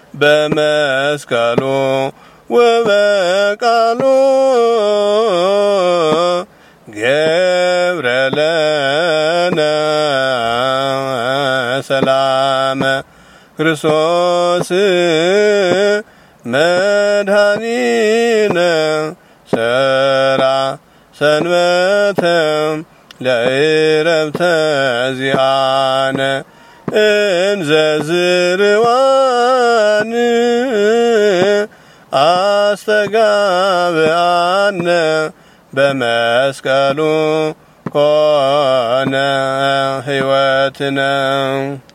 በመስቀሉ ወበቃሉ ገብረ ለነ ሰላመ ክርስቶስ መድኃኒነ ሰራ ሰንበተ ለዕረፍተ ዚአነ እንዘ ዝርዋን አስተጋብአነ በመስቀሉ ኮነ ሕይወትነ